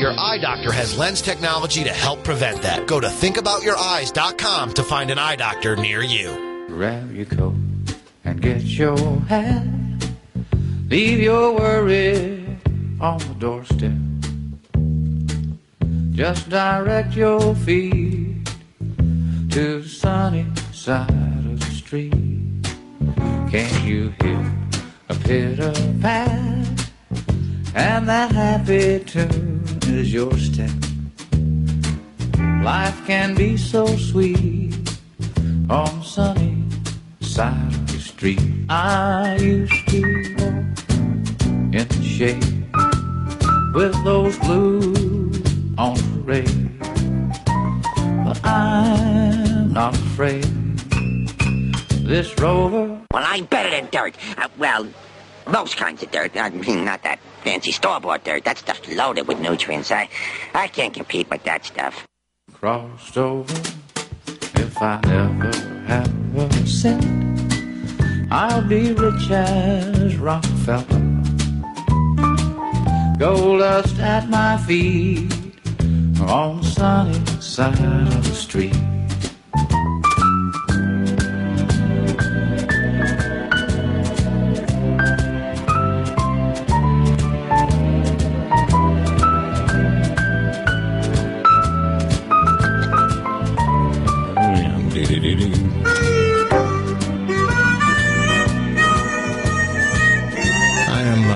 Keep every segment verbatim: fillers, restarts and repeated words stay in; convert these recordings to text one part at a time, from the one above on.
Your eye doctor has lens technology to help prevent that. Go to think about your eyes dot com to find an eye doctor near you. Grab your coat and get your hat. Leave your worry on the doorstep. Just direct your feet to the sunny side of the street. Can't you hear a pitter-pat? And that happy tune is your step. Life can be so sweet on the sunny side of the street. I used to walk in the shade with those blues on parade, but I'm not afraid. This rover. Well, I'm better than dirt. Uh, well, most kinds of dirt. I mean, not that fancy store-bought dirt. That stuff's loaded with nutrients. I, I can't compete with that stuff. Crossed over. If I never have a cent, I'll be rich as Rockefeller. Gold dust at my feet on the sunny side of the street. I am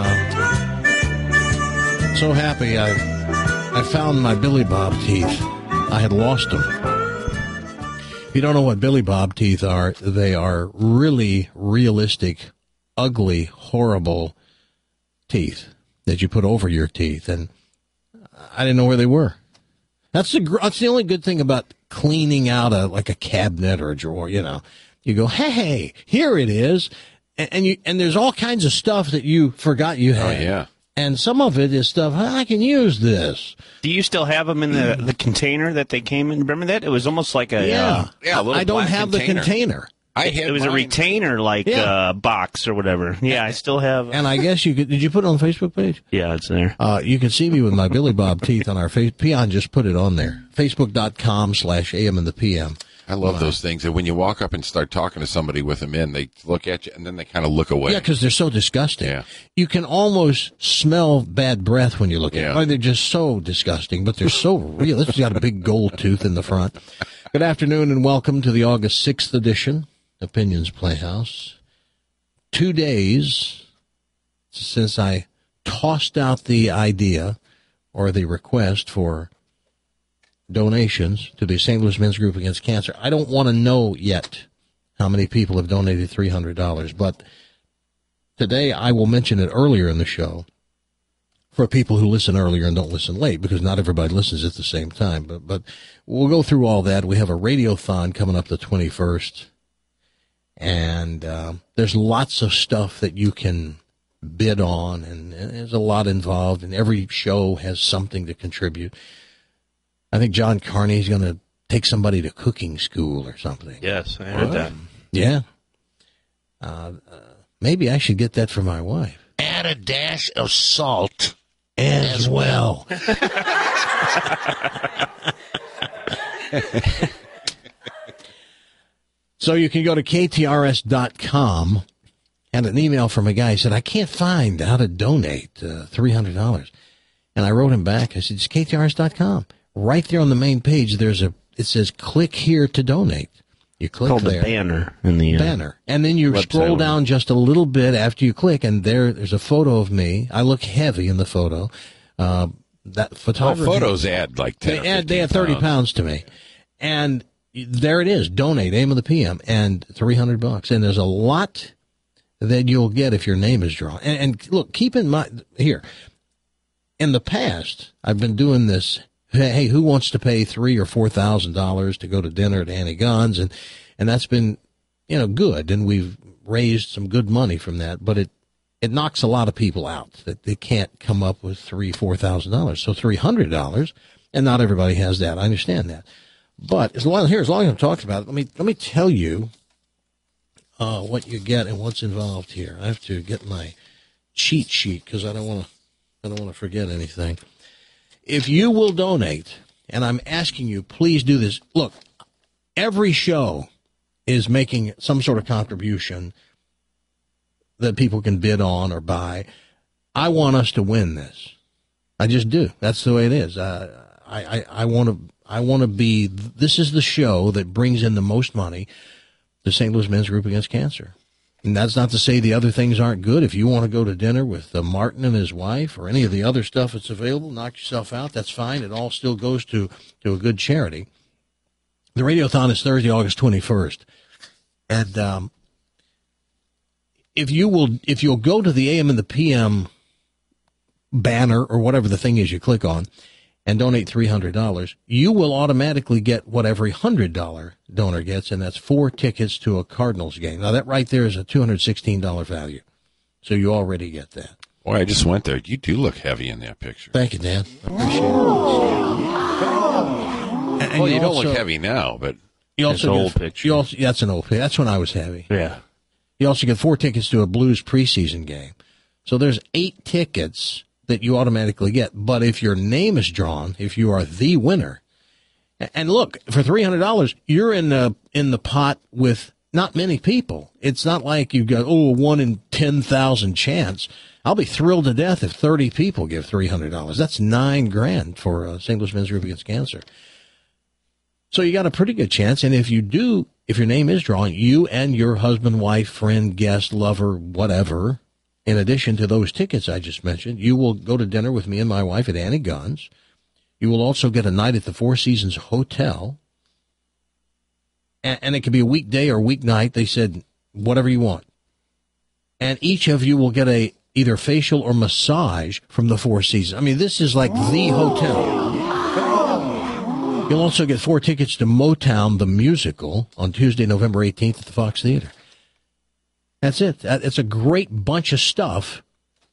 uh, so happy I I found my Billy Bob teeth. I had lost them. If you don't know what Billy Bob teeth are, they are really realistic, ugly, horrible teeth that you put over your teeth, and I didn't know where they were. That's the that's the only good thing about cleaning out a like a cabinet or a drawer. You know, you go, hey, here it is, and, and you and there's all kinds of stuff that you forgot you had. Oh yeah. And some of it is stuff, I can use this. Do you still have them in the, the container that they came in? Remember that? It was almost like a... Yeah, uh, yeah a little I don't black have container. the container. I it, had it was mine. a retainer like Yeah. uh, box or whatever. Yeah, I still have... And I guess you could, did you put it on the Facebook page? Yeah, it's there. Uh, you can see me with my Billy Bob teeth on our face. Peon just put it on there. Facebook.com slash AM in the P M. I love those things. And when you walk up and start talking to somebody with them in, they look at you and then they kind of look away. Yeah, because they're so disgusting. Yeah. You can almost smell bad breath when you look Yeah. at them. They're just so disgusting, but they're so real. This has got a big gold tooth in the front. Good afternoon and welcome to the August sixth edition, Opinions Playhouse. Two days since I tossed out the idea or the request for donations to the Saint Louis Men's Group Against Cancer. I don't want to know yet how many people have donated three hundred dollars, but today I will mention it earlier in the show for people who listen earlier and don't listen late, because not everybody listens at the same time. But but we'll go through all that. We have a radiothon coming up the twenty-first, and uh, there's lots of stuff that you can bid on, and, and there's a lot involved, and every show has something to contribute. I think John Carney is going to take somebody to cooking school or something. Yes, I heard What? that. Yeah. Uh, uh, maybe I should get that for my wife. Add a dash of salt As, as well. So you can go to K T R S dot com. Had an email from a guy who said, I can't find how to donate uh, three hundred dollars. And I wrote him back. I said, it's K T R S dot com. Right there on the main page, there's a, it says, click here to donate. You click Called there. the banner in the uh, banner. And then you website scroll one. down just a little bit after you click, and there, there's a photo of me. I look heavy in the photo. Uh, that Well, photography. photos add like ten They or add, they add thirty pounds. pounds to me. And there it is. Donate, A M of the P M, and three hundred bucks. And there's a lot that you'll get if your name is drawn. And, and look, keep in mind, here, in the past, I've been doing this. Hey, who wants to pay three or four thousand dollars to go to dinner at Annie Gunn's? And, and that's been, you know, good. And we've raised some good money from that, but it, it knocks a lot of people out that they can't come up with three, four thousand dollars. So three hundred dollars, and not everybody has that. I understand that. But as long here, as long as I'm talking about it, let me, let me tell you, uh, what you get and what's involved here. I have to get my cheat sheet because I don't want to, I don't want to forget anything. if you will donate, and I'm asking you, please do this. Look, every show is making some sort of contribution that people can bid on or buy. I want us to win this. I just do. That's the way it is. Uh, I, I, I want to. I want to be. This is the show that brings in the most money to Saint Louis Men's Group Against Cancer. And that's not to say the other things aren't good. If you want to go to dinner with uh, Martin and his wife or any of the other stuff that's available, knock yourself out. That's fine. It all still goes to to a good charity. The Radiothon is Thursday, August twenty-first, and um, if you will, if you'll go to the A M and the P M banner or whatever the thing is you click on and donate three hundred dollars, you will automatically get what every one hundred dollars donor gets, and that's four tickets to a Cardinals game. Now, that right there is a two hundred sixteen dollars value, so you already get that. Boy, I just went there. You do look heavy in that picture. Thank you, Dan. I appreciate it. And, and well, you, you don't also, look heavy now, but you also It's an get, old picture. You also, that's an old picture. That's when I was heavy. Yeah. You also get four tickets to a Blues preseason game. So there's eight tickets that you automatically get. But if your name is drawn, if you are the winner, and look, for three hundred dollars, you're in the, in the pot with not many people. It's not like you've got, oh, a one in ten thousand chance. I'll be thrilled to death if thirty people give three hundred dollars. That's nine grand for uh, Saint Louis Men's Group Against Cancer. So you got a pretty good chance. And if you do, if your name is drawn, you and your husband, wife, friend, guest, lover, whatever, in addition to those tickets I just mentioned, you will go to dinner with me and my wife at Annie Gunn's. You will also get a night at the Four Seasons Hotel. And, and it could be a weekday or weeknight. They said, whatever you want. And each of you will get a either facial or massage from the Four Seasons. I mean, this is like the hotel. You'll also get four tickets to Motown, the musical, on Tuesday, November eighteenth at the Fox Theater. That's it. It's a great bunch of stuff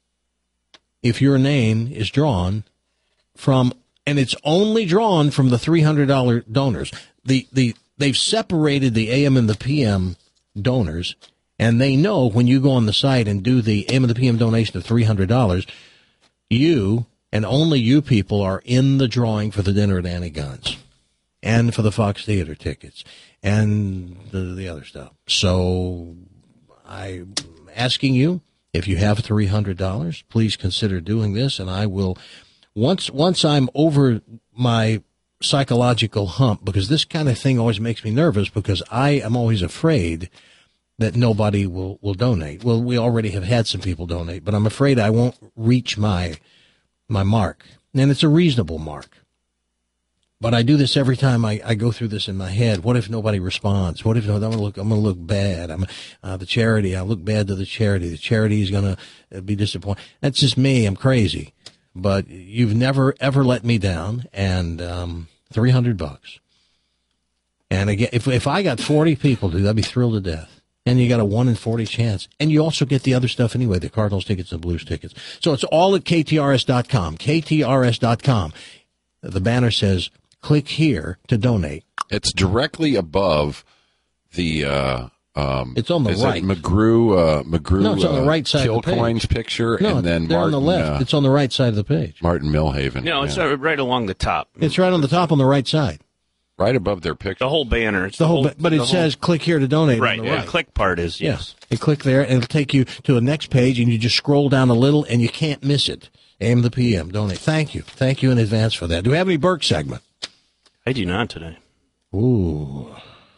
if your name is drawn from, and it's only drawn from the three hundred dollars donors. The, the, they've separated the A M and the P M donors, and they know when you go on the site and do the A M and the P M donation of three hundred dollars, you and only you people are in the drawing for the dinner at Annie Gunn's and for the Fox Theater tickets and the, the other stuff. So I'm asking you, if you have three hundred dollars, please consider doing this, and I will, once once I'm over my psychological hump, because this kind of thing always makes me nervous, because I am always afraid that nobody will, will donate. Well, we already have had some people donate, but I'm afraid I won't reach my my mark, and it's a reasonable mark. But I do this every time I, I go through this in my head. What if nobody responds? What if no, I'm going to look? I'm going to look bad. I'm uh, the charity. I look bad to the charity. The charity is going to be disappointed. That's just me. I'm crazy. But you've never ever let me down. And um, three hundred bucks. And again, if if I got forty people, dude, I'd be thrilled to death. And you got a one in forty chance. And you also get the other stuff anyway, the Cardinals tickets and Blues tickets. So it's all at K T R S dot com, K T R S dot com. The banner says, click here to donate. It's directly above the, uh, um, it's on the is right. It McGrew, uh, McGrew, no, it's on the right side of the page. Kilcoyne's picture, no, and then they're Martin, on the left. Uh, it's on the right side of the page. Martin Milhaven. No, it's yeah. uh, right along the top. It's right on the top on the right side. Right above their picture. The whole banner. It's The whole, ba- but it the says whole, click here to donate. right. On the Yeah, right. the click part is yes. You click there, and it'll take you to the next page, and you just scroll down a little, and you can't miss it. A M the P M, donate. Thank you. Thank you in advance for that. Do we have any Burke segment? I do not today. Ooh.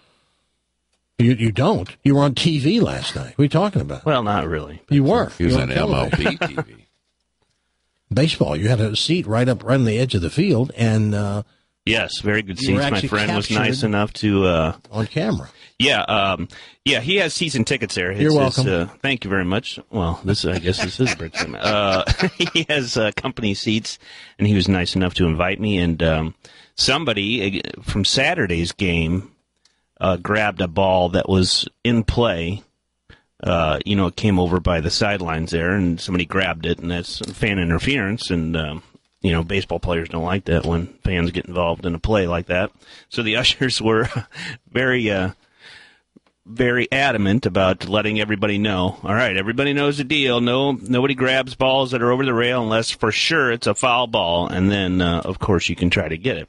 You you don't? You were on T V last night. What are you talking about? Well, not really. You were. He was You were on M L television. B T V. Baseball. You had a seat right up, right on the edge of the field, and uh, Yes, very good You were seats. My actually friend was nice captured. enough to. Uh, on camera. yeah, um, yeah. He has season tickets there. His, You're welcome. His, uh, thank you very much. Well, this I guess this is Burke segment. Uh, he has uh, company seats, and he was nice enough to invite me. And um, somebody uh, from Saturday's game uh, grabbed a ball that was in play. Uh, you know, it came over by the sidelines there, and somebody grabbed it, and that's fan interference. And um, you know, baseball players don't like that when fans get involved in a play like that. So the ushers were very, uh, very adamant about letting everybody know. All right, everybody knows the deal. No, nobody grabs balls that are over the rail unless for sure it's a foul ball, and then uh, of course you can try to get it.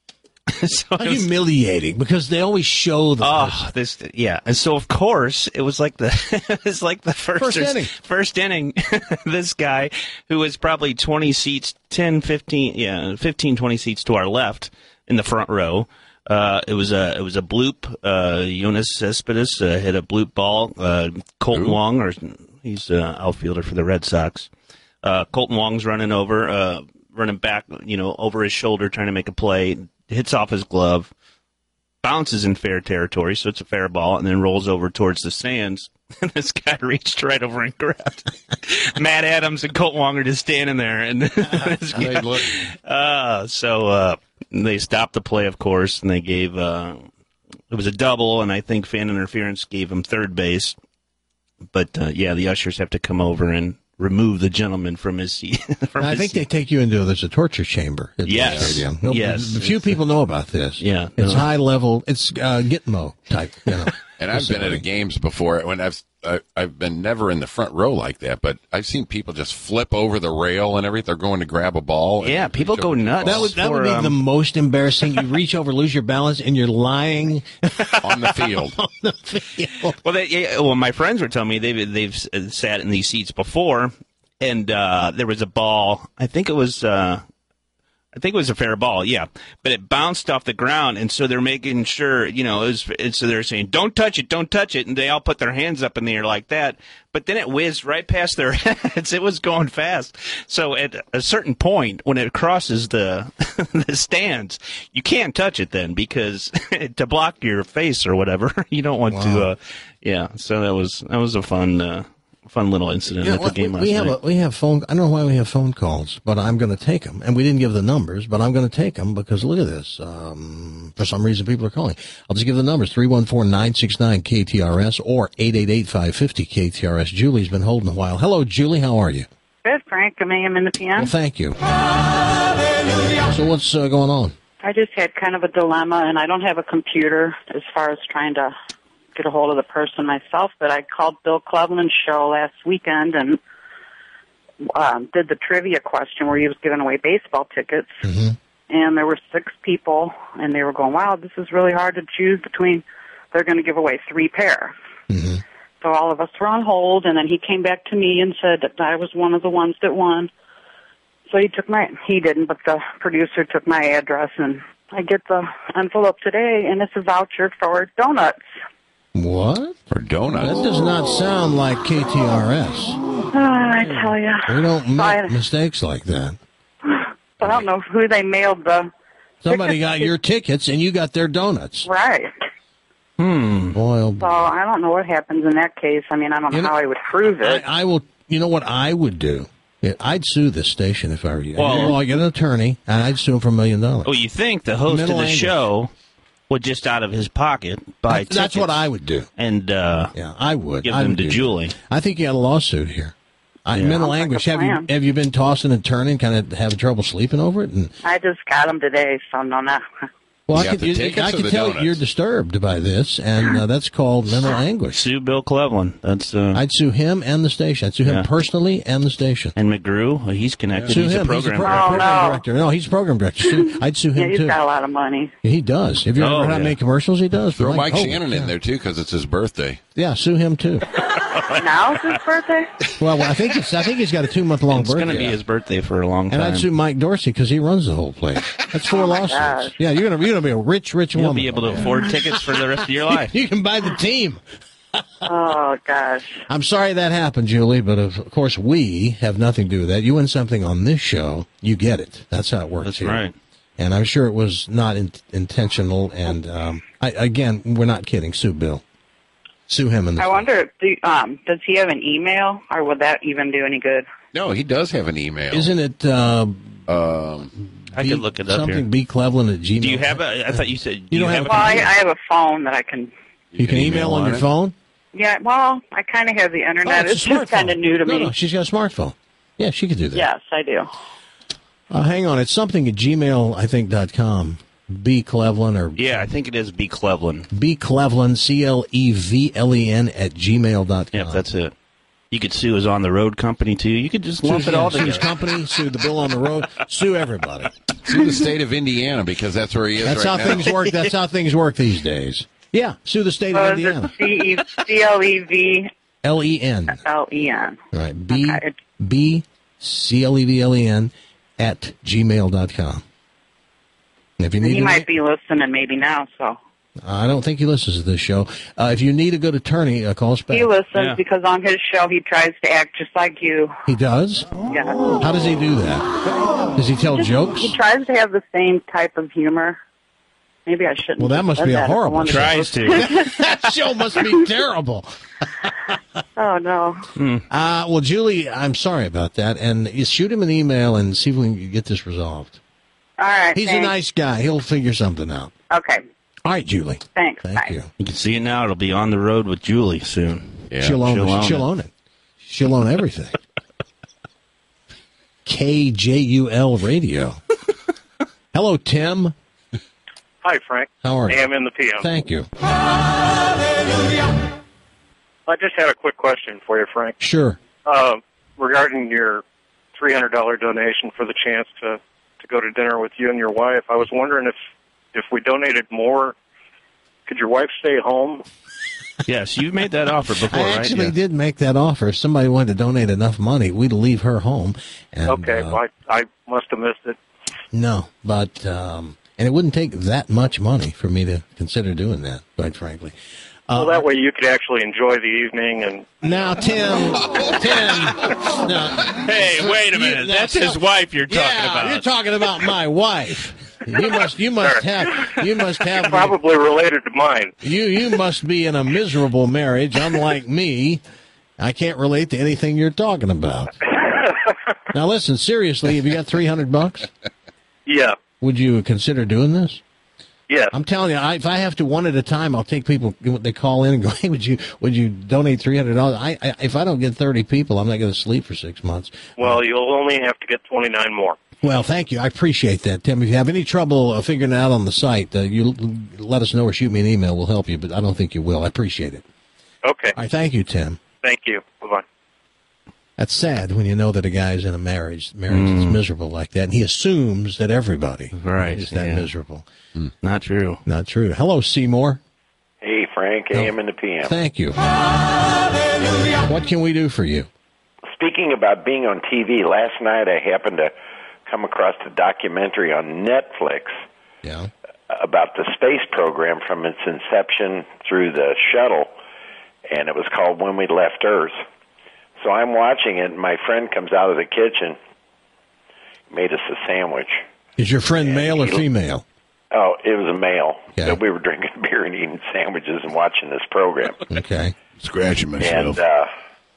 So How it was, humiliating, because they always show the oh, person. this yeah, and so of course it was like the it was like the first First or- inning. First inning. This guy who was probably twenty seats, ten, fifteen, yeah, fifteen, twenty seats to our left in the front row. Uh, it was a it was a bloop. Uh, Jonas Cespedes uh, hit a bloop ball. Uh, Colton Ooh. Wong, or he's an outfielder for the Red Sox. Uh, Colton Wong's running over, uh, running back, you know, over his shoulder, trying to make a play. Hits off his glove, bounces in fair territory, so it's a fair ball, and then rolls over towards the stands. And this guy reached right over and grabbed Matt Adams and Colton Wong are just standing there, and this guy- They look- uh, so uh, they stopped the play, of course, and they gave uh, it was a double, and I think fan interference gave him third base. But uh, yeah, the ushers have to come over and remove the gentleman from his seat. from I his think seat. they take you into there's a torture chamber at Yes. the stadium. No, Yes. a few people know about this. Yeah. it's No. high level. It's uh, Gitmo type. You know, And I've been at a games before when I've I, I've been never in the front row like that, but I've seen people just flip over the rail and everything. They're going to grab a ball. and Yeah, people reach go over the nuts. ball That would that would For, be um, the most embarrassing. You reach over, lose your balance, and you're lying on the field. on the field. Well, they, yeah, well, my friends were telling me they've they've sat in these seats before, and uh, there was a ball. I think it was. Uh, I think it was a fair ball, yeah, but it bounced off the ground, and so they're making sure, you know, it was, and so they're saying, "Don't touch it, don't touch it," and they all put their hands up in the air like that. But then it whizzed right past their heads. It was going fast. So at a certain point, when it crosses the the stands, you can't touch it then because to block your face or whatever, you don't want to. Uh, yeah, so that was that was a fun. Uh, Fun little incident You know at the what, game we, last we have night. a, we have phone. I don't know why we have phone calls, but I'm going to take them. And we didn't give the numbers, but I'm going to take them because look at this. Um, for some reason, people are calling. I'll just give the numbers: three one four nine six nine K T R S or eight eight eight five five zero K T R S. Julie's been holding a while. Hello, Julie. How are you? Good, Frank. I'm A M in the P M. Well, thank you. So what's uh, going on? I just had kind of a dilemma, and I don't have a computer as far as trying to get a hold of the person myself, but I called Bill Cleveland's show last weekend and um, did the trivia question where he was giving away baseball tickets. Mm-hmm. And there were six people, and they were going, wow, this is really hard to choose between. They're going to give away three pair. Mm-hmm. So all of us were on hold, and then he came back to me and said that I was one of the ones that won. So he took my, he didn't, but the producer took my address, and I get the envelope today, and it's a voucher for donuts. What? For donuts. That does not sound like K T R S. Oh, I tell you. We don't make I, mistakes like that. I don't know who they mailed the. Somebody got your tickets and you got their donuts. Right. Hmm. Boy, oh So boy. I don't know what happens in that case. I mean, I don't know, You know, how I would prove I, it. I will. You know what I would do? Yeah, I'd sue this station if I were you. Well- Well, I get an attorney and I'd sue him for a million dollars. Well, you think the host Middle of the anguish. show would just out of his pocket buy That's, that's what tickets I would do. and uh, Yeah, I would. give I them would to do Julie. that. I think you got a lawsuit here. I, Yeah. Mental Sounds like anguish. a Have you plan. have you been tossing and turning, kind of having trouble sleeping over it? And I just got them today, so no, no. well, You I got could, the you, tickets I or could the tell donuts? you're disturbed by this, and uh, that's called mental anguish. Sue Bill Cleveland. That's uh, I'd sue him and the station. I'd sue him Yeah. personally and the station. and McGrew. Well, he's connected. Sue he's him. a program he's a pro- director. Oh, program no. director. No, he's a program director. Sue, I'd sue Yeah, him he's too. got a lot of money. He does. Have you ever Oh, heard how yeah. many commercials he does? Throw Like, Mike holy Shannon cow. in there, too, because it's his birthday. Yeah, sue him too. Now's his birthday? Well, I think it's. I think he's got a two month long It's birthday. going to be his birthday for a long time. And I'd sue Mike Dorsey because he runs the whole place. That's four lawsuits. gosh. Yeah, you're gonna you're gonna be a rich, rich You'll woman. be able to afford tickets for the rest of your life. You can buy the team. Oh, gosh. I'm sorry that happened, Julie, but of course we have nothing to do with that. You win something on this show, you get it. That's how it works. That's here. right. And I'm sure it was not in, intentional. And um, I, again, we're not kidding. Sue Bill. Sue him in the. I wonder, do, um, does he have an email, or would that even do any good? No, he does have an email. Isn't it? Uh, Um, I B- could look it up something here. B Cleveland at Gmail. Do you have a? I thought you said You don't have have Well, a. I, I have a phone that I can... You can email on your it. phone. Yeah, well, I kind of have the Oh, internet. it's it's a just smartphone. kind of new to no, me. No, she's got a smartphone. Yeah, she could do that. Yes, I do. Uh, hang on, it's something at gmail, I think, dot com. B. Cleveland or Yeah, I think it is B. Cleveland. B. Cleveland, C L E V L E N at gmail dot com. Yep, that's it. You could sue his On the Road company, too. You could just lump Sue, it all yeah, sue his together. company, sue the bill on the road, sue everybody. Sue the state of Indiana because that's where he is That's right how now. things work. That's how things work these days. Yeah, sue the state So of is Indiana. it C L E V L E N. L E N? Right. B Okay. B C L E V L E N at gmail dot com. If you need He to might make- be listening maybe now, so. I don't think he listens to this show. Uh, if you need a good attorney, uh, call us back. He listens Yeah. because on his show he tries to act just like you. He does? Yeah. How does he do that? Does he tell jokes? He tries to have the same type of humor. Maybe I shouldn't. Well, that have must said be a that if I horrible wanted Tries to. That show must be terrible. Oh, no. Uh, well, Julie, I'm sorry about that. And you shoot him an email and see if we can get this resolved. All right. He's thanks. a nice guy. He'll figure something out. Okay. All right, Julie. Thanks. Thank Bye. you. You can see it now. It'll be On the Road with Julie soon. Yeah. She'll own, she'll it. own She'll it. own it. She'll own everything. K J U L Radio. Hello, Tim. Hi, Frank. How are you? A M in the P M. Thank you. I just had a quick question for you, Frank. Sure. Uh, regarding your three hundred dollars donation for the chance to, to go to dinner with you and your wife, I was wondering if, if we donated more, could your wife stay home? Yes, you've made that offer before, I right? actually Yeah. did make that offer. If somebody wanted to donate enough money, we'd leave her home. And, Okay, uh, well, I, I must have missed it. No, but um, and it wouldn't take that much money for me to consider doing that, quite frankly. Uh, Well, that way you could actually enjoy the evening and... Now, Tim, Tim, no, Hey, wait a You- minute. now, That's his tell- wife you're talking yeah, about. you're talking about my wife. You must, you must have, you must have, Probably related to mine. you, you must be in a miserable marriage, unlike me. I can't relate to anything you're talking about. Now, listen, seriously, have you got three hundred bucks? Yeah, Would you consider doing this? yes. I'm telling you, I, if I have to one at a time, I'll take people. They call in and go, "Hey, would you would you donate three hundred dollars?" I, I if I don't get thirty people, I'm not going to sleep for six months. Well, you'll only have to get twenty-nine more. Well, thank you. I appreciate that, Tim. If you have any trouble uh, figuring it out on the site, uh, you l- let us know or shoot me an email. We'll help you, but I don't think you will. I appreciate it. Okay, All right, thank you, Tim. thank you. Bye-bye. That's sad when you know that a guy's in a marriage, marriage is miserable like that, and he assumes that everybody Right, is that yeah. miserable. Not true. Not true. Hello, Seymour. Hey, Frank, A M in the P M. Thank you. What can we do for you? Speaking about being on T V, last night I happened to come across a documentary on Netflix Yeah. about the space program from its inception through the shuttle, and it was called When We Left Earth. So I'm watching it, and my friend comes out of the kitchen, made us a sandwich. Is your friend Yeah, male or he- female? Oh, it was a male. Yeah. So we were drinking beer and eating sandwiches and watching this program. Okay. Scratching myself. And uh,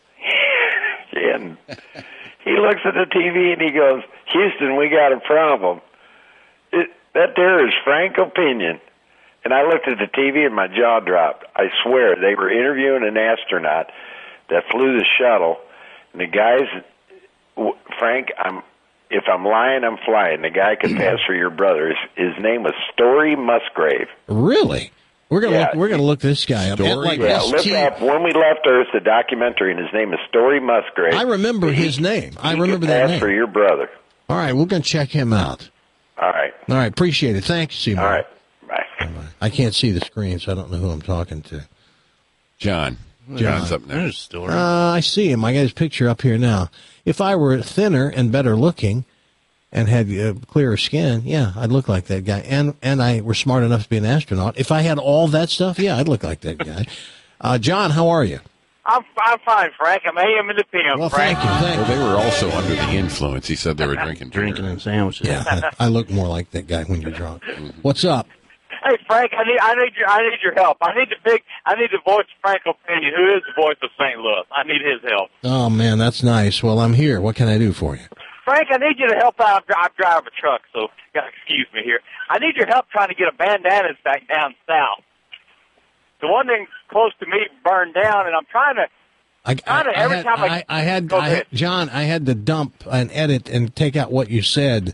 and he looks at the T V and he goes, "Houston, we got a problem. It, that there is Frank Opinion." And I looked at the T V and my jaw dropped. I swear, they were interviewing an astronaut that flew the shuttle. And the guys, w- Frank, I'm if I'm lying, I'm flying. The guy could pass for your brother. His, his name was Story Musgrave. Really? We're gonna Yeah. look, we're gonna look this guy up. Story? Like Yeah, S look T up When We Left Earth, the documentary, and his name is Story Musgrave. I remember He- his name. I he remember could that pass name. for your brother. All right, we're gonna check him out. All right. All right, appreciate it. Thanks, Seymour. All right. Bye. I can't see the screen, so I don't know who I'm talking to. John. John's up next. There's a story. Uh, I see him. I got his picture up here now. If I were thinner and better looking and had uh, clearer skin, yeah, I'd look like that guy. And and I were smart enough to be an astronaut. If I had all that stuff, yeah, I'd look like that guy. Uh, John, how are you? I'm, I'm fine, Frank. I'm A M in the P M, Well, Frank. thank you. Thank Well, you. they were also under the influence. He said they were drinking beer. Drinking and sandwiches. Yeah, I, I look more like that guy when you're drunk. What's up? Hey, Frank, I need, I need your, I need your help. I need to pick, I need to voice Frank Opinion, who is the voice of Saint Louis. I need his help. Oh, man, that's nice. Well, I'm here. What can I do for you? Frank, I need you to help out. I drive a truck, so you gotta excuse me here. I need your help trying to get a bandanas back down south. The one thing close to me burned down, and I'm trying to. I, I, Kinda, every I had, time I- I, I had, Go I had, ahead. John, I had to dump and edit and take out what you said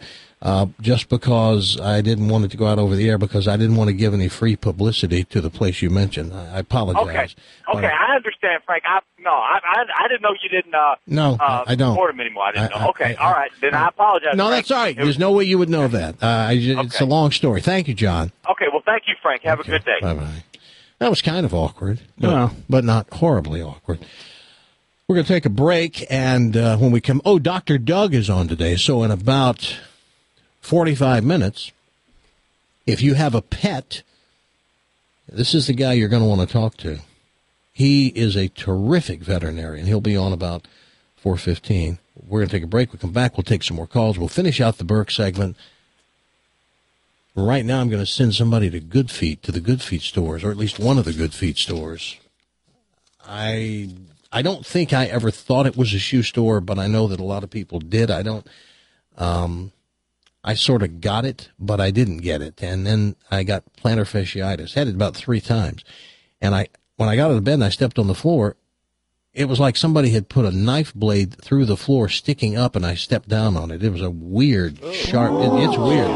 uh, just because I didn't want it to go out over the air because I didn't want to give any free publicity to the place you mentioned. I, I apologize. Okay, okay, I understand, Frank. I, no, I, I, I didn't know you didn't uh, no, uh, I don't. support him anymore. I didn't I, know. Okay, I, I, all right. Then I, I apologize, No, Frank. that's all right. It was, There's no way you would know that. Uh, I just, okay. It's a long story. Thank you, John. Okay, well, thank you, Frank. Have okay. a good day. Bye-bye. That was kind of awkward, but, well. but not horribly awkward. We're going to take a break, and uh, when we come, oh, Doctor Doug is on today, so in about forty-five minutes, if you have a pet, this is the guy you're going to want to talk to. He is a terrific veterinarian. He'll be on about four fifteen. We're going to take a break. We'll come back. We'll take some more calls. We'll finish out the Burke segment. Right now, I'm going to send somebody to Good Feet, to the Good Feet stores, or at least one of the Good Feet stores. I I don't think I ever thought it was a shoe store, but I know that a lot of people did. I don't. Um, I sort of got it, but I didn't get it, and then I got plantar fasciitis. Had it about three times, and I when I got out of bed and I stepped on the floor, it was like somebody had put a knife blade through the floor, sticking up, and I stepped down on it. It was a weird, sharp. It, it's weird,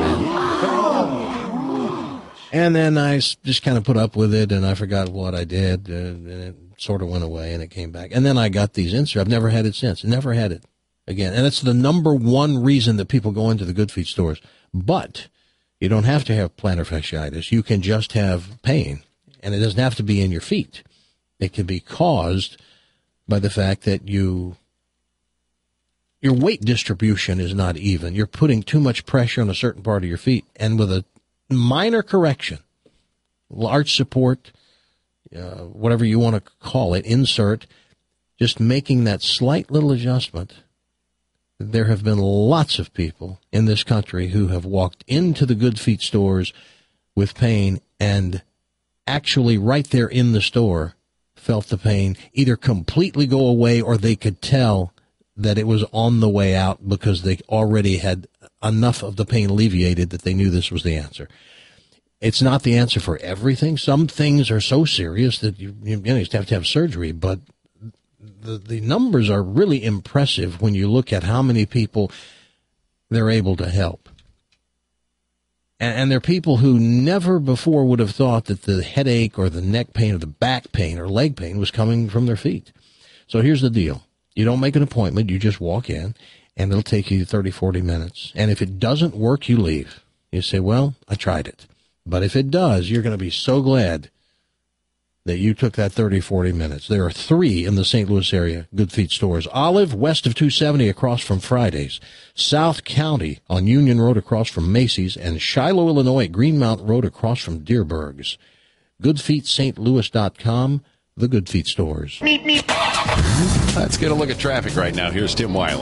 man. And then I just kind of put up with it, and I forgot what I did, and it sort of went away, and it came back. And then I got these inserts. I've never had it since. Never had it again. And it's the number one reason that people go into the Good Feet stores. But you don't have to have plantar fasciitis. You can just have pain, and it doesn't have to be in your feet. It can be caused by the fact that you your weight distribution is not even. You're putting too much pressure on a certain part of your feet, and with a minor correction, large support, uh, whatever you want to call it, insert, just making that slight little adjustment. There have been lots of people in this country who have walked into the Good Feet stores with pain and actually right there in the store felt the pain either completely go away or they could tell that it was on the way out because they already had enough of the pain alleviated that they knew this was the answer. It's not the answer for everything. Some things are so serious that you, you just have to have surgery, but the, the numbers are really impressive when you look at how many people they're able to help. And, and they're people who never before would have thought that the headache or the neck pain or the back pain or leg pain was coming from their feet. So here's the deal. You don't make an appointment. You just walk in, and it'll take you thirty, forty minutes. And if it doesn't work, you leave. You say, well, I tried it. But if it does, you're going to be so glad that you took that thirty, forty minutes. There are three in the Saint Louis area Good Feet stores. Olive, west of two seventy across from Fridays. South County on Union Road across from Macy's. And Shiloh, Illinois, Greenmount Road across from Deerberg's. good feet st louis dot com, the Good Feet stores. Meep, meep. Let's get a look at traffic right now. Here's Tim Wiley.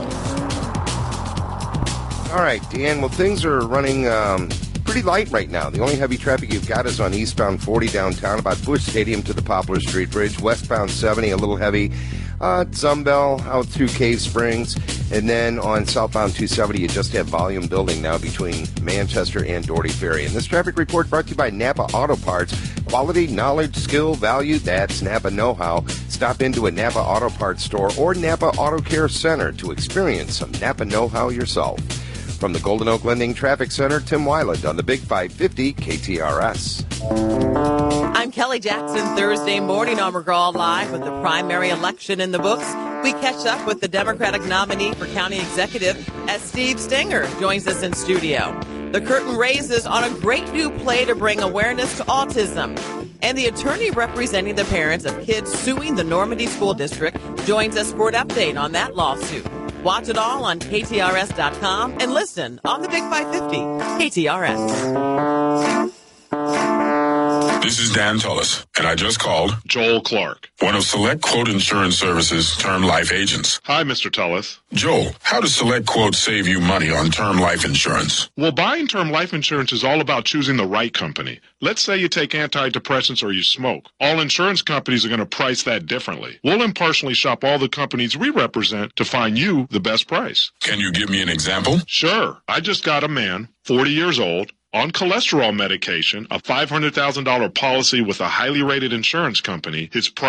All right, Dan. Well, things are running um, pretty light right now. The only heavy traffic you've got is on eastbound forty downtown, about Busch Stadium to the Poplar Street Bridge. Westbound seventy, a little heavy. Uh, Zumbell out through Cave Springs. And then on southbound two seventy, you just have volume building now between Manchester and Doherty Ferry. And this traffic report brought to you by Napa Auto Parts. Quality, knowledge, skill, value, that's Napa know-how. Stop into a Napa Auto Parts store or Napa Auto Care Center to experience some Napa know-how yourself. From the Golden Oak Lending Traffic Center, Tim Weiland on the Big five fifty K T R S. I'm Kelly Jackson. Thursday morning on McGraw Live with the primary election in the books. We catch up with the Democratic nominee for county executive as Steve Stenger joins us in studio. The curtain raises on a great new play to bring awareness to autism. And the attorney representing the parents of kids suing the Normandy School District joins us for an update on that lawsuit. Watch it all on K T R S dot com and listen on the Big five fifty K T R S. This is Dan Tullis, and I just called Joel Clark, one of Select Quote Insurance Services' term life agents. Hi, Mister Tullis. Joel, how does Select Quote save you money on term life insurance? Well, buying term life insurance is all about choosing the right company. Let's say you take antidepressants or you smoke. All insurance companies are going to price that differently. We'll impartially shop all the companies we represent to find you the best price. Can you give me an example? Sure. I just got a man, forty years old, on cholesterol medication, a five hundred thousand dollars policy with a highly rated insurance company. His price?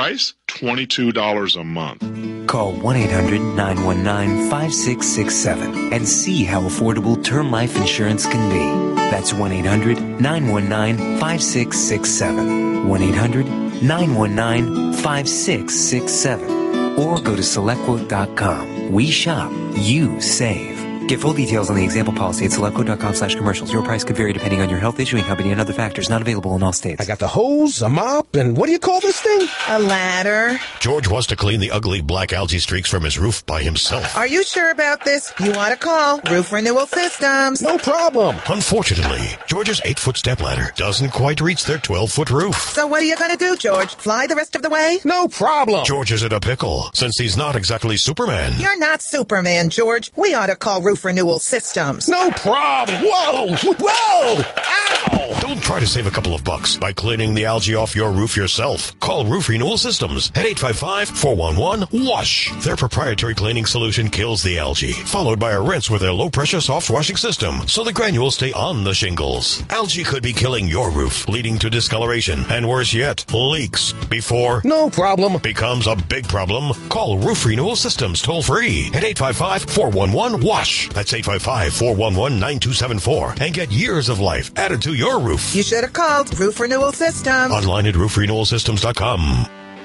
twenty-two dollars a month. Call one eight hundred nine one nine five six six seven and see how affordable term life insurance can be. That's one eight hundred nine one nine five six six seven. one eight hundred nine one nine five six six seven. Or go to select quote dot com. We shop, you save. Get full details on the example policy at select quote dot com slash commercials. Your price could vary depending on your health, issuing company, and other factors. Not available in all states. I got the hose, a mop, and what do you call this thing? A ladder. George wants to clean the ugly black algae streaks from his roof by himself. Are you sure about this? You want to call Roof Renewal Systems. No problem. Unfortunately, George's eight-foot stepladder doesn't quite reach their twelve-foot roof. So what are you going to do, George? Fly the rest of the way? No problem. George is in a pickle, since he's not exactly Superman. You're not Superman, George. We ought to call Roof Renewal Systems. No problem. Whoa! Whoa! Ow! Don't try to save a couple of bucks by cleaning the algae off your roof yourself. Call Roof Renewal Systems at eight five five, four one one, W A S H. Their proprietary cleaning solution kills the algae, followed by a rinse with their low-pressure soft washing system, so the granules stay on the shingles. Algae could be killing your roof, leading to discoloration, and worse yet, leaks. Before no problem becomes a big problem, call Roof Renewal Systems toll-free at eight five five, four one one, W A S H. That's eight five five, four one one, nine two seven four, and get years of life added to your roof. You should have called Roof Renewal Systems. Online at roof renewal systems dot com.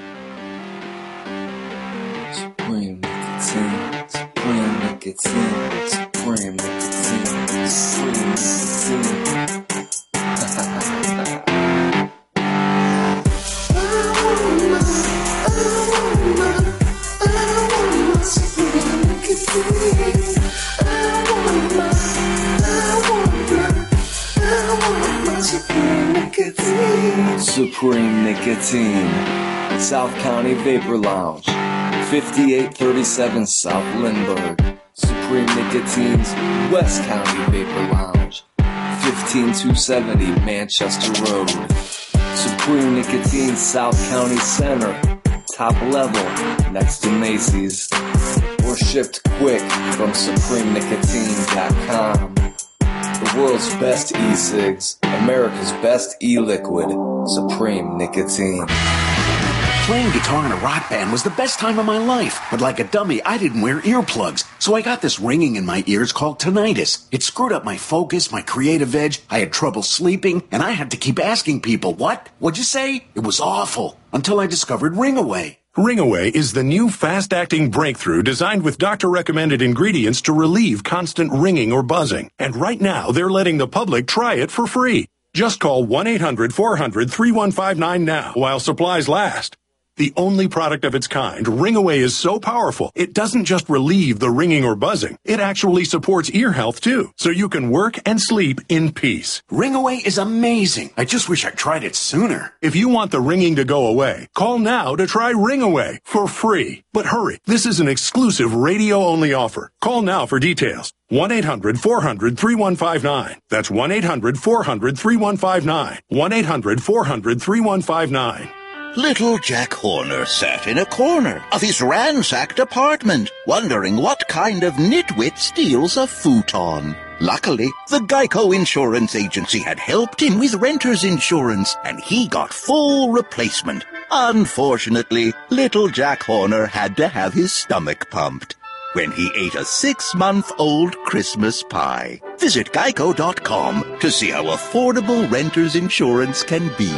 Supreme nicotine, supreme nicotine, supreme nicotine, supreme nicotine. Supreme Nicotine, South County Vapor Lounge, fifty-eight thirty-seven South Lindbergh. Supreme Nicotine's West County Vapor Lounge, fifteen two seventy Manchester Road. Supreme Nicotine South County Center, top level, next to Macy's. Or shipped quick from supreme nicotine dot com. The world's best e-cigs, America's best e-liquid, Supreme Nicotine. Playing guitar in a rock band was the best time of my life, but like a dummy, I didn't wear earplugs, so I got this ringing in my ears called tinnitus. It screwed up my focus, my creative edge, I had trouble sleeping, and I had to keep asking people, what? What'd you say? It was awful, until I discovered Ringaway. Ringaway is the new fast-acting breakthrough designed with doctor-recommended ingredients to relieve constant ringing or buzzing. And right now, they're letting the public try it for free. Just call one eight hundred, four hundred, three one five nine now while supplies last. The only product of its kind, Ringaway is so powerful, it doesn't just relieve the ringing or buzzing. It actually supports ear health, too, so you can work and sleep in peace. Ringaway is amazing. I just wish I'd tried it sooner. If you want the ringing to go away, call now to try Ringaway for free. But hurry, this is an exclusive radio-only offer. Call now for details. one eight hundred, four hundred, three one five nine. That's one eight hundred, four hundred, three one five nine. one eight hundred, four hundred, three one five nine. Little Jack Horner sat in a corner of his ransacked apartment, wondering what kind of nitwit steals a futon. Luckily, the Geico Insurance Agency had helped him with renter's insurance, and he got full replacement. Unfortunately, little Jack Horner had to have his stomach pumped when he ate a six-month-old Christmas pie. Visit geico dot com to see how affordable renter's insurance can be.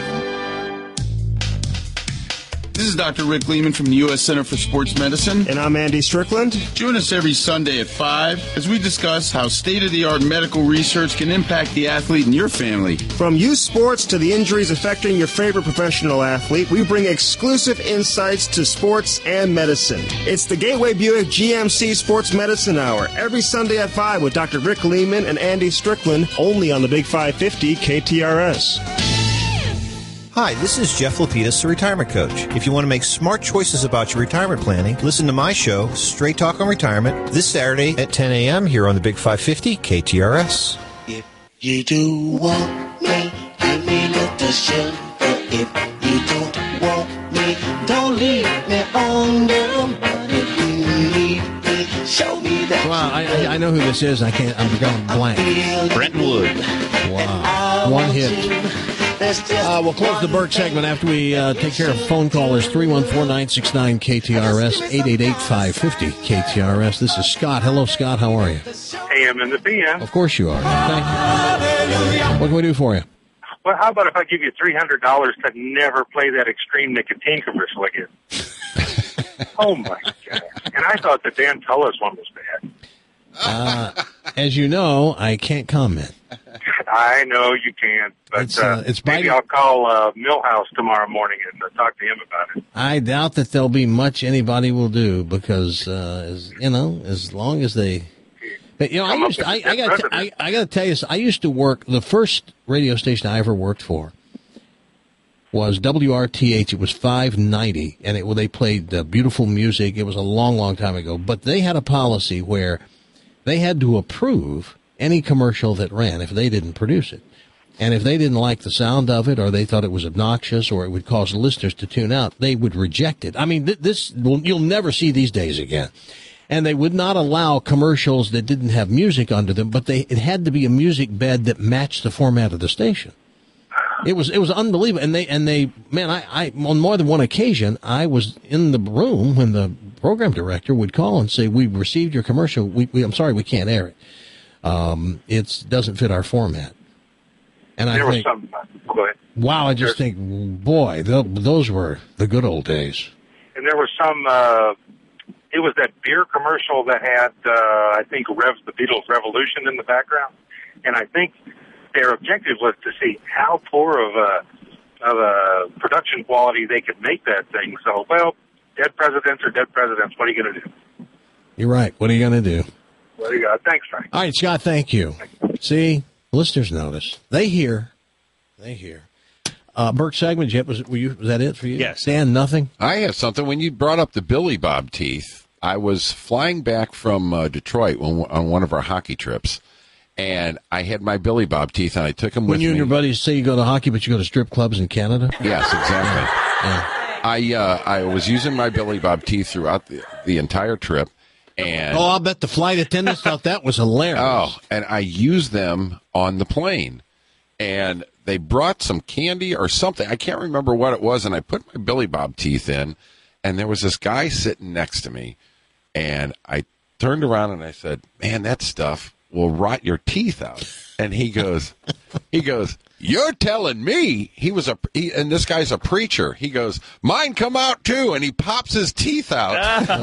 This is Doctor Rick Lehman from the U S Center for Sports Medicine. And I'm Andy Strickland. Join us every Sunday at five as we discuss how state-of-the-art medical research can impact the athlete and your family. From youth sports to the injuries affecting your favorite professional athlete, we bring exclusive insights to sports and medicine. It's the Gateway Buick G M C Sports Medicine Hour every Sunday at five with Doctor Rick Lehman and Andy Strickland, only on the Big five fifty K T R S. Hi, this is Jeff Lapidus, the retirement coach. If you want to make smart choices about your retirement planning, listen to my show, Straight Talk on Retirement, this Saturday at ten a.m. here on the Big five fifty K T R S. If you do want me, give me the sugar. If you don't want me, don't leave me on them. But if you need me, show me that. Wow, I, I, I know who this is. I can't, I'm going blank. Brenton Wood. Wow. One hit. Uh, we'll close the Burke segment after we uh, take care of phone callers. three one four, nine six nine, K T R S, eight eight eight, five five zero, K T R S. This is Scott. Hello, Scott. How are you? A M and the P M. Of course you are. Thank you. What can we do for you? Well, how about if I give you three hundred dollars to never play that extreme nicotine commercial again? Oh, my God. And I thought the Dan Tullis one was bad. Uh, as you know, I can't comment. I know you can't, but It's, uh, uh, it's maybe biting- I'll call uh, Millhouse tomorrow morning and uh, talk to him about it. I doubt that there'll be much anybody will do because, uh, as, you know, as long as they, but, you know, I used to, I, I got I, I got to tell you, I used to work. The first radio station I ever worked for was W R T H. It was five ninety, and it well, they played uh, beautiful music. It was a long, long time ago, but they had a policy where they had to approve any commercial that ran if they didn't produce it. And if they didn't like the sound of it, or they thought it was obnoxious, or it would cause listeners to tune out, they would reject it. I mean, th- this you'll never see these days again. And they would not allow commercials that didn't have music under them, but they it had to be a music bed that matched the format of the station. It was it was unbelievable. And they and they man, I, I on more than one occasion I was in the room when the program director would call and say, "We received your commercial. We, we I'm sorry, we can't air it. Um, it doesn't fit our format." And I there think, was some. Go ahead. wow, I just think, boy, th- those were the good old days. And there was some. Uh, it was that beer commercial that had, uh, I think, Rev, the Beatles' Revolution in the background, and I think their objective was to see how poor of a of a production quality they could make that thing. So, well, dead presidents are dead presidents. What are you going to do? You're right. What are you going to do? What do you got? Thanks, Frank. All right, Scott, thank you. See, listeners notice. They hear. They hear. Uh, Burke segment, Jet, was, were you, was that it for you? Yes. Dan, nothing? I have something. When you brought up the Billy Bob teeth, I was flying back from uh, Detroit when, on one of our hockey trips, and I had my Billy Bob teeth, and I took them When with you and me. your buddies say you go to hockey, but you go to strip clubs in Canada? Yes, exactly. Yeah. I uh, I was using my Billy Bob teeth throughout the, the entire trip, and Oh, I'll bet the flight attendants thought that was hilarious. oh, and I used them on the plane, and they brought some candy or something. I can't remember what it was, and I put my Billy Bob teeth in, and there was this guy sitting next to me, and I turned around and I said, "Man, that stuff will rot your teeth out." And he goes, he goes, "You're telling me?" He was a, he, and this guy's a preacher. He goes, "Mine come out too," and he pops his teeth out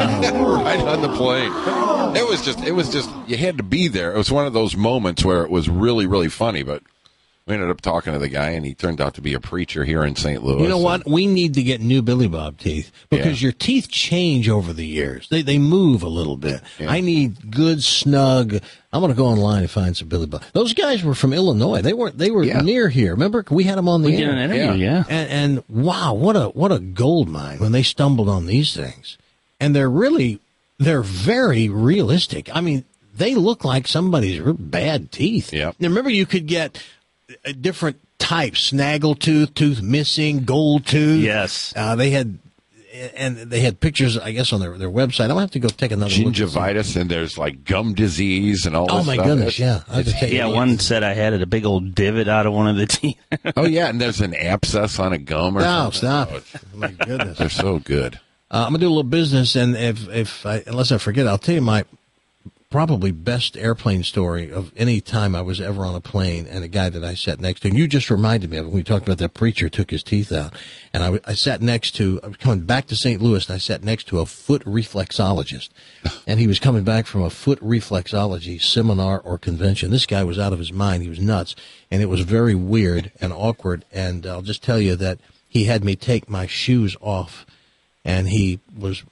right on the plane. It was just, it was just, you had to be there. It was one of those moments where it was really, really funny, but we ended up talking to the guy, and he turned out to be a preacher here in Saint Louis. You know what? We need to get new Billy Bob teeth because Yeah. your teeth change over the years. They they move a little bit. Yeah. I need good, snug. I'm going to go online and find some Billy Bob. Those guys were from Illinois. They were they were Yeah. near here. Remember, we had them on the We air. did an interview, yeah. And, and wow, what a what a gold mine when they stumbled on these things. And they're really they're very realistic. I mean, they look like somebody's real bad teeth. Yeah. Now, remember, you could get uh, different types: snaggletooth, tooth missing, gold tooth. Yes. Uh, they had, and they had pictures, I guess, on their, their website. I'm gonna have to go take another look. Gingivitis, and there's like gum disease and all Oh this my stuff. goodness, It's- yeah. I it's have to take- Yeah, one said I had it, a big old divot out of one of the teeth. Oh yeah, and there's an abscess on a gum or No, something. stop. Oh, it's- My goodness. They're so good. Uh, I'm gonna do a little business, and if if I, unless I forget, I'll tell you my probably best airplane story of any time I was ever on a plane, and a guy that I sat next to. And you just reminded me of it when we talked about that preacher took his teeth out, and I, I sat next to. I was coming back to Saint Louis, and I sat next to a foot reflexologist, and he was coming back from a foot reflexology seminar or convention. This guy was out of his mind. He was nuts, and it was very weird and awkward. And I'll just tell you that he had me take my shoes off, and he was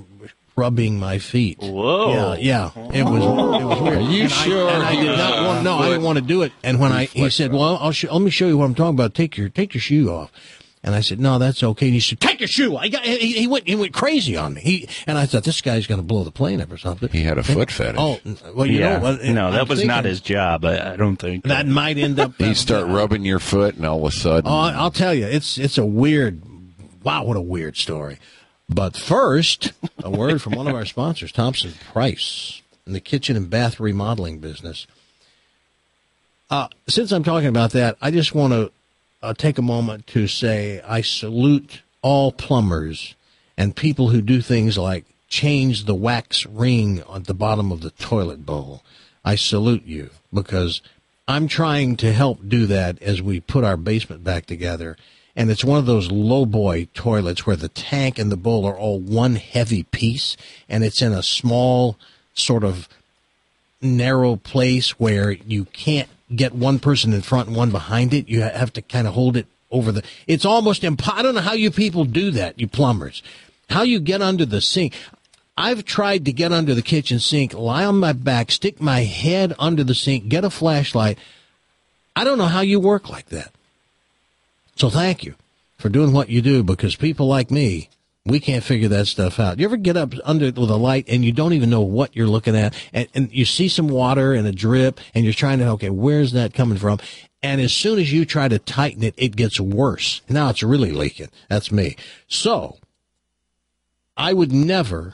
rubbing my feet. Whoa. Yeah, yeah. It was it was weird. Are you and sure I, and I he did was not a want. No, I didn't foot want to do it. And when I he said, "Well, I'll show, let me show you what I'm talking about. Take your take your shoe off." And I said, "No, that's okay." And he said, "Take your shoe." I got he, he went he went crazy on me. He and I thought this guy's going to blow the plane up or something. He had a foot fetish. Oh, well, you yeah. know what? No, that I'm was not thinking his job. I, I don't think. That might end up. You start rubbing your foot, and all of a sudden, Oh, I'll tell you, it's it's a weird. Wow, what a weird story. But first, a word from one of our sponsors, Thompson Price, in the kitchen and bath remodeling business. Uh, since I'm talking about that, I just want to uh, take a moment to say I salute all plumbers and people who do things like change the wax ring on the bottom of the toilet bowl. I salute you, because I'm trying to help do that as we put our basement back together. And it's one of those low boy toilets where the tank and the bowl are all one heavy piece, and it's in a small sort of narrow place where you can't get one person in front and one behind it. You have to kind of hold it over the, it's almost impossible. I don't know how you people do that, you plumbers, how you get under the sink. I've tried to get under the kitchen sink, lie on my back, stick my head under the sink, get a flashlight. I don't know how you work like that. So thank you for doing what you do, because people like me, we can't figure that stuff out. You ever get up under with a light and you don't even know what you're looking at, and, and you see some water and a drip, and you're trying to, okay, where's that coming from? And as soon as you try to tighten it, it gets worse. Now it's really leaking. That's me. So I would never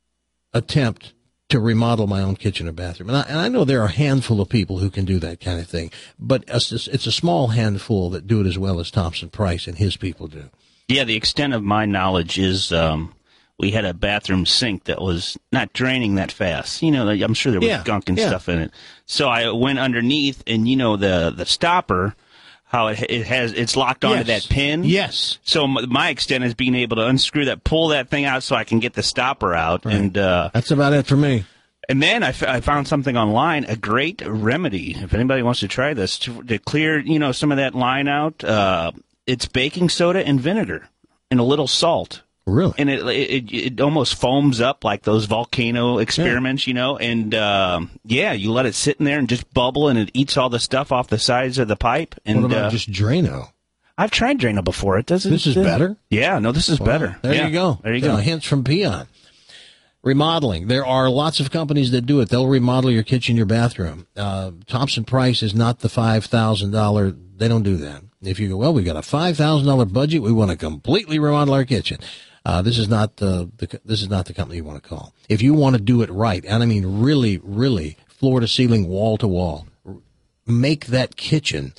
attempt to remodel my own kitchen or bathroom. And I, and I know there are a handful of people who can do that kind of thing, but it's, it's a small handful that do it as well as Thompson Price and his people do. Yeah, the extent of my knowledge is um, we had a bathroom sink that was not draining that fast. You know, I'm sure there was Yeah, gunk and yeah. stuff in it. So I went underneath, and you know the the stopper, how it it has it's locked onto Yes. that pin. Yes. So m- my extent is being able to unscrew that, pull that thing out, so I can get the stopper out. Right. And uh, That's about it for me. And then I, f- I found something online, a great remedy. If anybody wants to try this to, to clear, you know, some of that line out, uh, it's baking soda and vinegar and a little salt. Really? And it it, it almost foams up like those volcano experiments, you know. And um, yeah, you let it sit in there and just bubble, and it eats all the stuff off the sides of the pipe. And What about uh, just Drano? I've tried Drano before. It doesn't. This is uh, better? Yeah, no, this is Wow. better. There Yeah. you go. There you So, go. hints from Peon. Remodeling. There are lots of companies that do it. They'll remodel your kitchen, your bathroom. Uh, Thompson Price is not the five thousand dollars. They don't do that. If you go, well, we got a five thousand dollars budget, we want to completely remodel our kitchen. Uh, this is not the, the this is not the company you want to call. If you want to do it right, and I mean really, really floor to ceiling, wall to wall, make that kitchen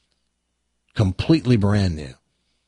completely brand new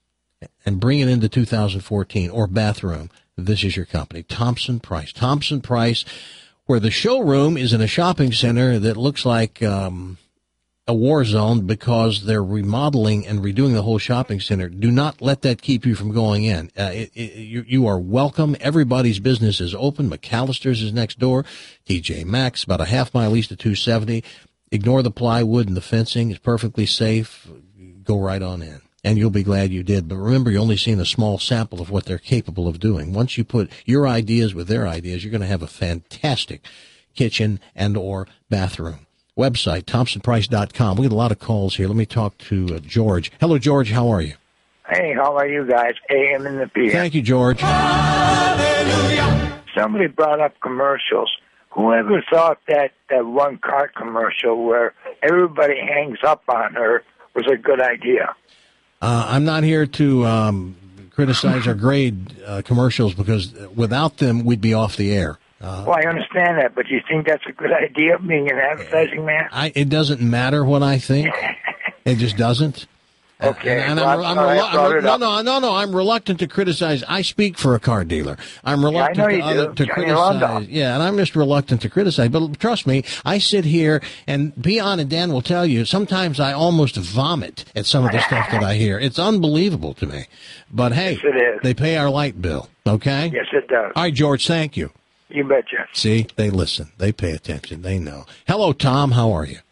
and bring it into two thousand fourteen, or bathroom. This is your company, Thompson Price. Thompson Price, where the showroom is in a shopping center that looks like um, a war zone because they're remodeling and redoing the whole shopping center. Do not let that keep you from going in. Uh, it, it, you, you are welcome. Everybody's business is open. McAllister's is next door. T J Maxx, about a half mile east of two seventy. Ignore the plywood and the fencing. It's perfectly safe. Go right on in. And you'll be glad you did. But remember, you're only seeing a small sample of what they're capable of doing. Once you put your ideas with their ideas, you're going to have a fantastic kitchen and or bathroom. Website, thompson price dot com. We get a lot of calls here. Let me talk to uh, George. Hello, George. How are you? Hey, how are you guys? A M and the P M. Thank you, George. Somebody brought up commercials. Whoever thought that, that one car commercial where everybody hangs up on her was a good idea? Uh, I'm not here to um, criticize or grade uh, commercials, because without them, we'd be off the air. Uh, Well, I understand that, but you think that's a good idea, being an advertising man? I, it doesn't matter what I think. It just doesn't. Okay. And, and well, I'm, I'm, I'm sorry I relu- brought I'm it no, up. no, no, no. I'm reluctant to criticize. I speak for a car dealer. I'm reluctant know to, you other, do. to Johnny criticize. Rondo. Yeah, and I'm just reluctant to criticize. But trust me, I sit here, and Peon and Dan will tell you, sometimes I almost vomit at some of the stuff that I hear. It's unbelievable to me. But hey, Yes, it is. they pay our light bill, okay? Yes, it does. All right, George, thank you. You betcha. See, they listen. They pay attention. They know. Hello, Tom. How are you?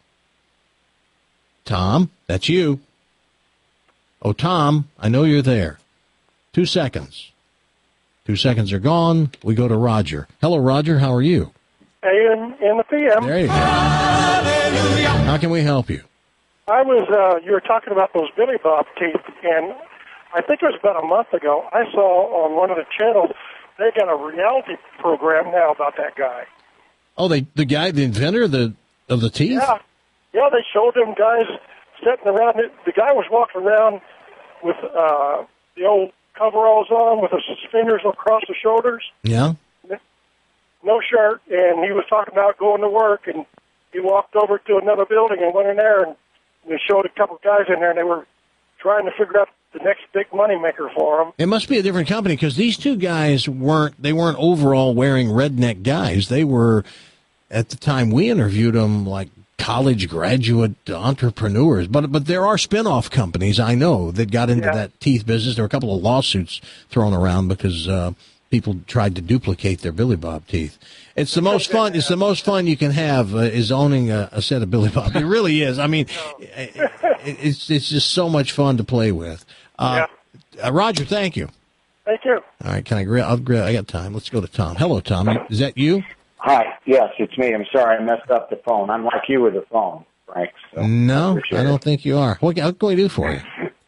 Tom, that's you. Oh, Tom, I know you're there. Two seconds. Two seconds are gone. We go to Roger. Hello, Roger. How are you? A M and the P M. There you go. How can we help you? I was, uh, you were talking about those Billy Bob teeth, and I think it was about a month ago, I saw on one of the channels, they got a reality program now about that guy. Oh, they the guy, the inventor of the, of the teeth? Yeah. Yeah, they showed them guys sitting around it. The guy was walking around with uh, the old coveralls on with the suspenders across the shoulders, Yeah. no shirt, and he was talking about going to work, and he walked over to another building and went in there and they showed a couple guys in there, and they were trying to figure out the next big moneymaker for them. It must be a different company because these two guys weren't, they weren't overall wearing redneck guys. They were, at the time we interviewed them, like college graduate entrepreneurs. But but there are spin-off companies, I know, that got into Yeah. that teeth business. There were a couple of lawsuits thrown around because uh, people tried to duplicate their Billy Bob teeth. It's the most fun. It's the most fun you can have uh, is owning a, a set of Billy Bob. It really is. I mean, it, it's it's just so much fun to play with. Uh, uh, Roger, thank you. Thank you. All right, can I grab? I'll grab. I got time. Let's go to Tom. Hello, Tom. Is that you? Hi. Yes, it's me. I'm sorry I messed up the phone. I'm like you with the phone, Frank. So No, appreciate I don't it. think you are. What, what can we do for you?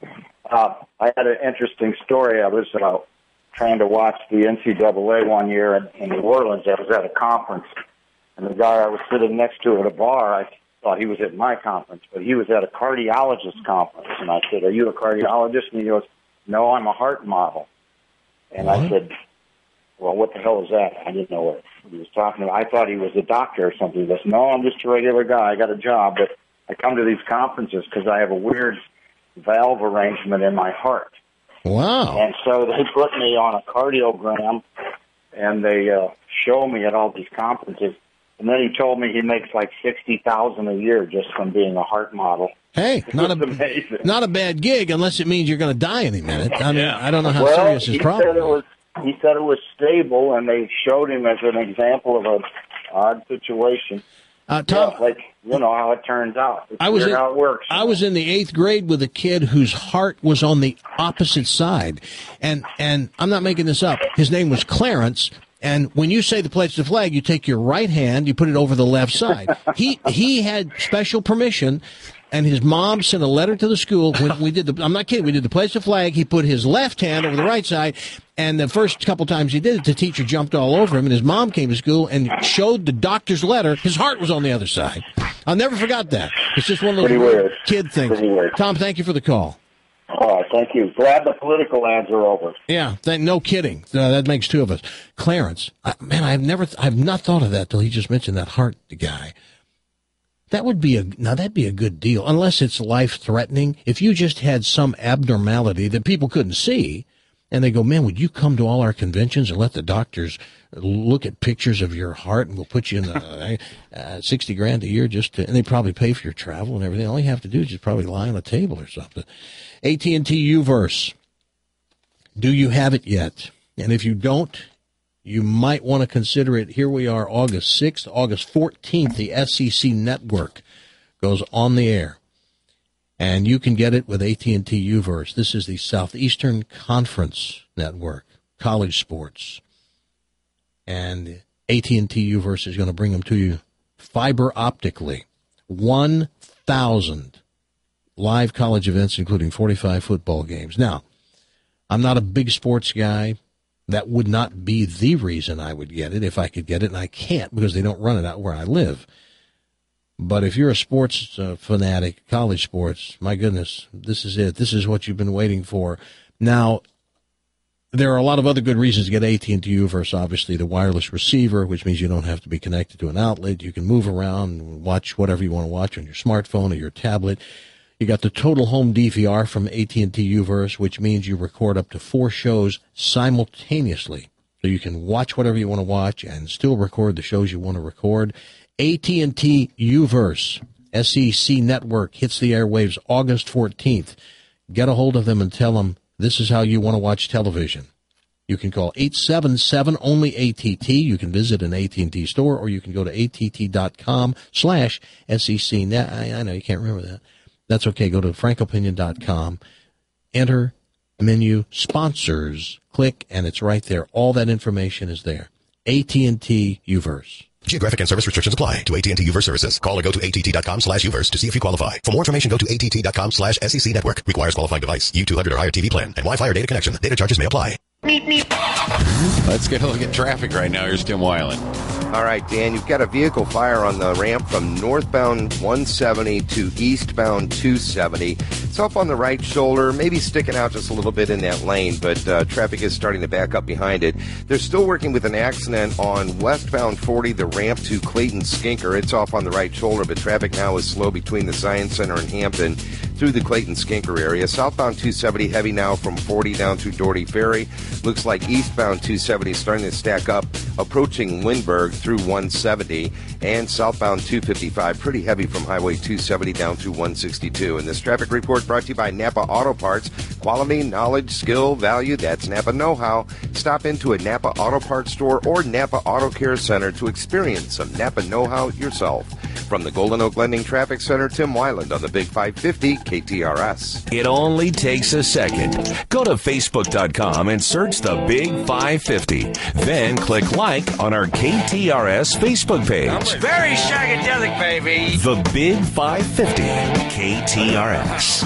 Uh, I had an interesting story. I was uh, trying to watch the N C double A one year in, in New Orleans. I was at a conference, and the guy I was sitting next to at a bar, I thought he was at my conference, but he was at a cardiologist conference. And I said, "Are you a cardiologist?" And he goes, "No, I'm a heart model." And what? I said, "Well, what the hell is that?" I didn't know what he was talking about. I thought he was a doctor or something. He goes, "No, I'm just a regular guy. I got a job, but I come to these conferences because I have a weird valve arrangement in my heart." Wow. And so they put me on a cardiogram, and they uh, show me at all these conferences. And then he told me he makes like sixty thousand dollars a year just from being a heart model. Hey, It not was a amazing. not a bad gig unless it means you're going to die any minute. I mean, I don't know how well, serious his he problem said it is. was. He said it was stable, and they showed him as an example of an odd situation. Uh, Tom, Yeah, like you know how it turns out. It's I was weird in, how it works. I was in the eighth grade with a kid whose heart was on the opposite side, and and I'm not making this up. His name was Clarence. And when you say the pledge to the flag, you take your right hand, you put it over the left side. He he had special permission, and his mom sent a letter to the school when we did the. I'm not kidding. We did the pledge to the flag. He put his left hand over the right side, and the first couple times he did it, the teacher jumped all over him. And his mom came to school and showed the doctor's letter. His heart was on the other side. I'll never forgot that. It's just one of those Pretty weird. kid things. Pretty weird. Tom, thank you for the call. All right, thank you. Glad the political ads are over. Yeah, th- no kidding. Uh, that makes two of us. Clarence, uh, man, I've never, th- I've not thought of that till he just mentioned that heart guy. That would be a, now that'd be a good deal, unless it's life threatening. If you just had some abnormality that people couldn't see, and they go, man, would you come to all our conventions and let the doctors look at pictures of your heart, and we'll put you in the, uh, sixty grand a year just to, and they probably pay for your travel and everything. All you have to do is just probably lie on a table or something. A T and T Uverse. Do you have it yet? And if you don't, you might want to consider it. Here we are, August sixth, August fourteenth, the S E C network goes on the air. And you can get it with A T and T Uverse. This is the Southeastern Conference Network, college sports. And A T and T Uverse is going to bring them to you fiber optically. one thousand live college events, including forty-five football games. Now, I'm not a big sports guy. That would not be the reason I would get it if I could get it, and I can't because they don't run it out where I live. But if you're a sports uh, fanatic, college sports, my goodness, this is it. This is what you've been waiting for. Now, there are a lot of other good reasons to get A T and T Uverse. Obviously, the wireless receiver, which means you don't have to be connected to an outlet. You can move around and watch whatever you want to watch on your smartphone or your tablet. You got the total home D V R from A T and T Uverse, which means you record up to four shows simultaneously. So you can watch whatever you want to watch and still record the shows you want to record. A T and T Uverse, S E C Network, hits the airwaves August fourteenth. Get a hold of them and tell them this is how you want to watch television. You can call eight seven seven, only A T T. You can visit an A T and T store, or you can go to att.com slash SEC. I, I know you can't remember that. That's okay. Go to frank opinion dot com, enter menu sponsors, click, and it's right there. All that information is there. A T and T Uverse. Geographic and service restrictions apply to A T and T Uverse services. Call or go to att.com slash Uverse to see if you qualify. For more information, go to att.com slash SEC network. Requires qualified device. U two hundred or higher T V plan. And Wi-Fi or data connection. Data charges may apply. Let's get a look at traffic right now. Here's Tim Weiland. All right, Dan, you've got a vehicle fire on the ramp from northbound one seventy to eastbound two seventy. It's up on the right shoulder, maybe sticking out just a little bit in that lane, but uh, traffic is starting to back up behind it. They're still working with an accident on westbound forty, the ramp to Clayton Skinker. It's off on the right shoulder, but traffic now is slow between the Science Center and Hampton through the Clayton Skinker area. Southbound two seventy heavy now from forty down through Doherty Ferry. Looks like eastbound two seventy is starting to stack up, approaching Lindbergh through one seventy, and southbound two fifty-five pretty heavy from Highway two seventy down through one sixty-two. And this traffic report brought to you by Napa Auto Parts. Quality, knowledge, skill, value, that's Napa know-how. Stop into a Napa Auto Parts store or Napa Auto Care Center to experience some Napa know-how yourself. From the Golden Oak Lending Traffic Center, Tim Weiland on the Big five fifty K T R S. It only takes a second. Go to Facebook dot com and search the Big five fifty. Then click like on our K T R S Facebook page. Very shagadelic, baby. The Big five fifty K T R S.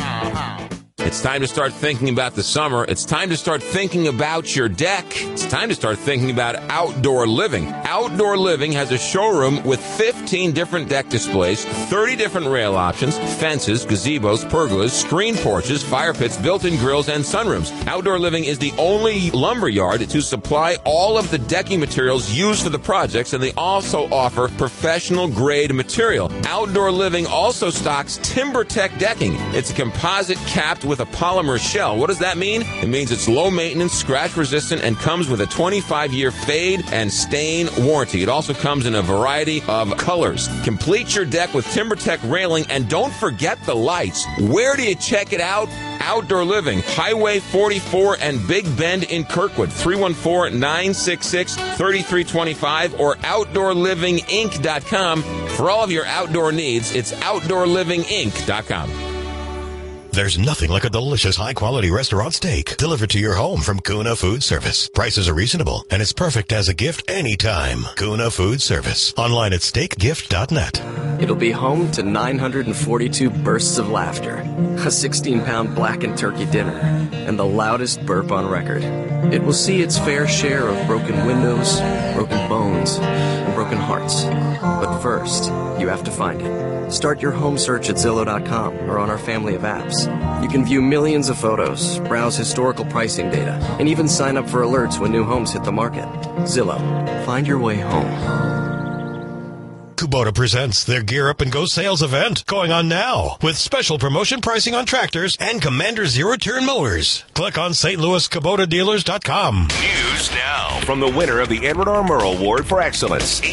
It's time to start thinking about the summer. It's time to start thinking about your deck. It's time to start thinking about outdoor living. Outdoor Living has a showroom with fifteen different deck displays, thirty different rail options, fences, gazebos, pergolas, screen porches, fire pits, built-in grills, and sunrooms. Outdoor Living is the only lumber yard to supply all of the decking materials used for the projects, and they also offer professional-grade material. Outdoor Living also stocks TimberTech decking. It's a composite capped with a polymer shell. What does that mean? It means it's low maintenance, scratch resistant, and comes with a twenty-five year fade and stain warranty. It also comes in a variety of colors. Complete your deck with TimberTech railing, and don't forget the lights. Where do you check it out? Outdoor Living, Highway forty-four and Big Bend in Kirkwood, three one four, nine six six, three three two five or outdoor living inc dot com. For all of your outdoor needs, it's outdoor living inc dot com. There's nothing like a delicious, high-quality restaurant steak delivered to your home from Kuna Food Service. Prices are reasonable, and it's perfect as a gift anytime. Kuna Food Service. Online at steak gift dot net. It'll be home to nine hundred forty-two bursts of laughter, a sixteen pound blackened turkey dinner, and the loudest burp on record. It will see its fair share of broken windows, broken bones, and broken hearts. But first, you have to find it. Start your home search at Zillow dot com or on our family of apps. You can view millions of photos, browse historical pricing data, and even sign up for alerts when new homes hit the market. Zillow. Find your way home. Kubota presents their Gear Up and Go sales event going on now with special promotion pricing on tractors and Commander zero-turn mowers. Click on Saint Louis Kubota Dealers dot com. News now from the winner of the Edward R. Murrow Award for Excellence,